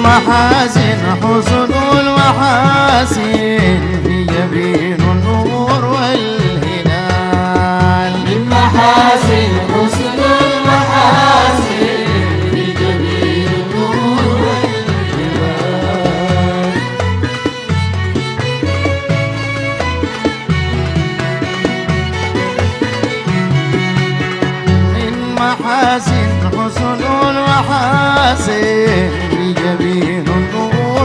محاسن حسن المحاسن في جبين النور والهلال. من محاسن حسن المحاسن في جبين النور والهلال. من محاسن حسن المحاسن في جبين النور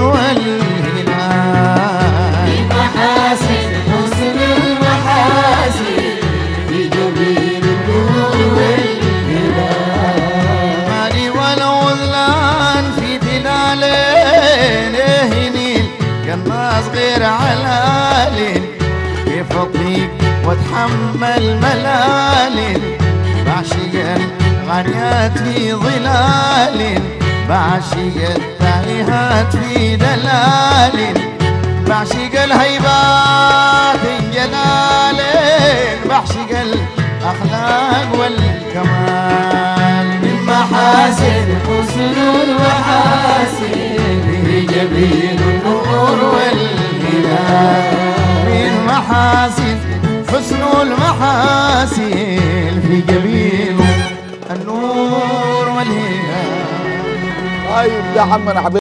والهلال. من محاسن حسن المحاسن في جبين النور والهلال. مالي والعذلان في تلالين هنيل كالناس غير علالين. كيف اطيق واتحمل ملالين بعشق الغنيات في ظلال. بعشق التائهات في دلال. بعشق الهيبات جلال. بعشق الأخلاق والكمال. من محاسن حسن المحاسن في جبين النور والهلال. من محاسن حسن المحاسن في جبين النور والهلال. طيب يا عم انا حبيت